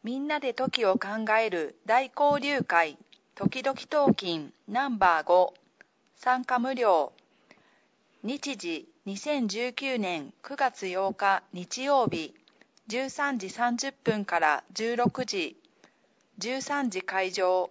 みんなで時を考える大交流会時々トーキンナンバー5参加無料日時2019年9月8日日曜日13時30分から16時13時会場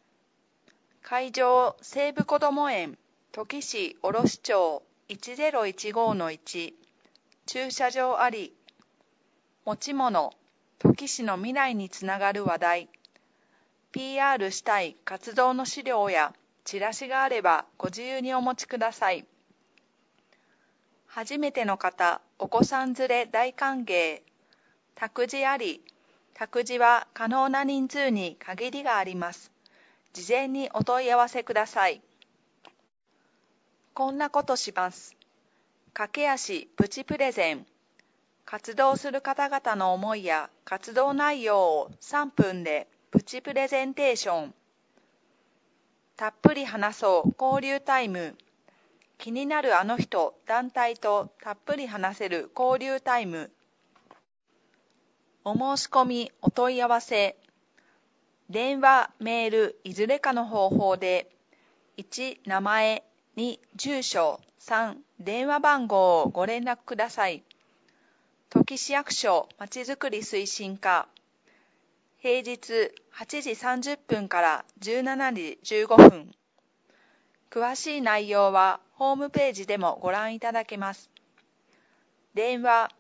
西武こども園土岐市卸町1015-1駐車場あり持ち物土岐市の未来につながる話題 PR したい活動の資料やチラシがあればご自由にお持ちください。初めての方、お子さん連れ大歓迎。託児あり。託児は可能な人数に限りがあります。事前にお問い合わせください。こんなことします。駆け足プチプレゼン。活動する方々の思いや活動内容を3分でプチプレゼンテーション。たっぷり話そう交流タイム。気になるあの人、団体とたっぷり話せる交流タイム。お申し込み、お問い合わせ。電話、メール、いずれかの方法で、1、名前、2、住所、3、電話番号をご連絡ください。土岐市役所まちづくり推進課。平日8時30分から17時15分。詳しい内容はホームページでもご覧いただけます。電話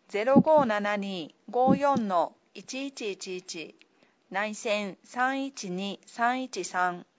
0572-54-1111 内線312313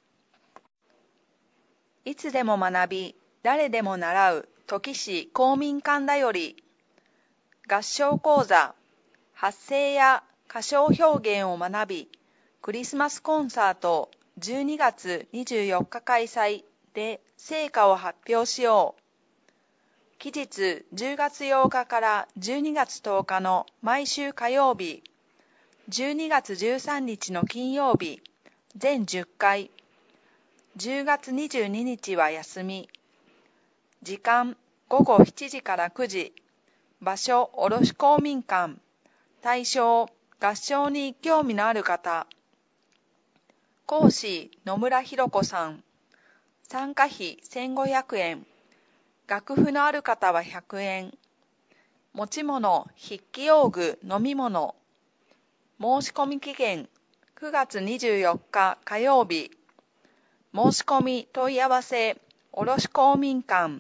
いつでも学び、誰でも習う土岐市公民館だより合唱講座発声や歌唱表現を学びクリスマスコンサート12月24日開催で成果を発表しよう。期日10月8日から12月10日の毎週火曜日、12月13日の金曜日、全10回、10月22日は休み。時間午後7時から9時、場所卸公民館、対象合唱に興味のある方。講師野村弘子さん。参加費1500円。楽譜のある方は100円。持ち物、筆記用具、飲み物。申し込み期限9月24日火曜日。申し込み問い合わせ、卸公民館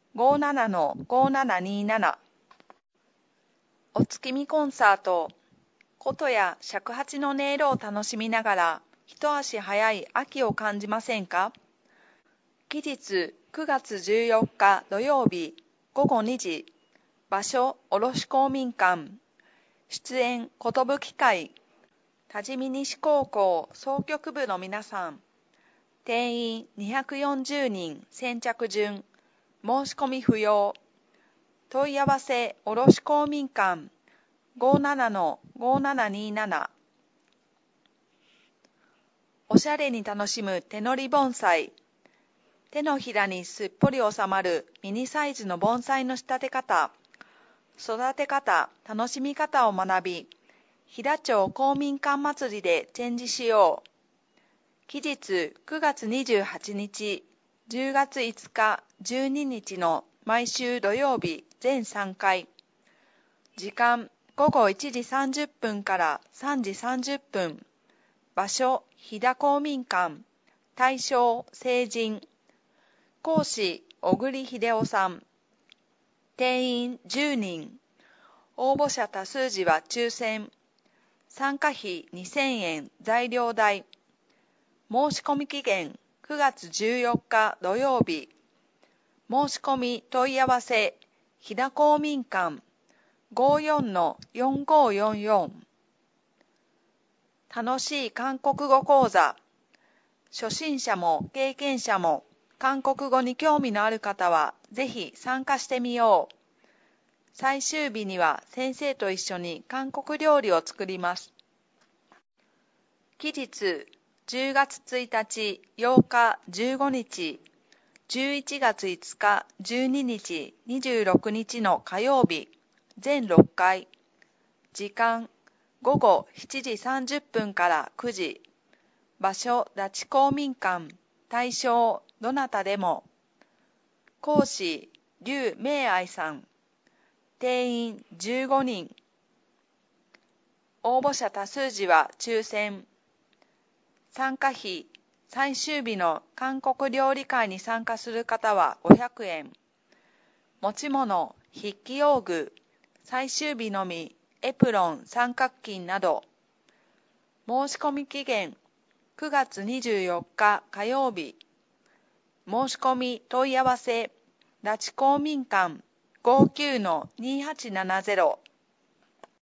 57-5727。お月見コンサート。琴や尺八の音色を楽しみながら、一足早い秋を感じませんか？期日9月14日土曜日午後2時、場所卸公民館、出演寿会、多治見西高校箏曲部の皆さん、定員240人先着順、申し込み不要、問い合わせ卸公民館 57-5727。おしゃれに楽しむ手乗り盆栽。手のひらにすっぽり収まるミニサイズの盆栽の仕立て方、育て方、楽しみ方を学び、飛騨町公民館祭りで展示しよう。期日9月28日、10月5日、12日の毎週土曜日全3回。時間午後1時30分から3時30分。場所飛騨公民館。対象成人。講師小栗秀夫さん。定員10人。応募者多数時は抽選。参加費2000円材料代。申し込み期限9月14日土曜日。申し込み問い合わせ飛騨公民館 54-4544。楽しい韓国語講座。初心者も経験者も韓国語に興味のある方はぜひ参加してみよう。最終日には先生と一緒に韓国料理を作ります。期日10月1日、8日、15日、11月5日、12日、26日の火曜日、全6回。時間午後7時30分から9時。場所、拉致公民館。対象、どなたでも。講師、劉明愛さん。定員15人。応募者多数時は抽選。参加費、最終日の韓国料理会に参加する方は500円。持ち物、筆記用具、最終日のみ、エプロン、三角巾など。申し込み期限、9月24日火曜日。申し込み問い合わせ、拉致公民館 59-2870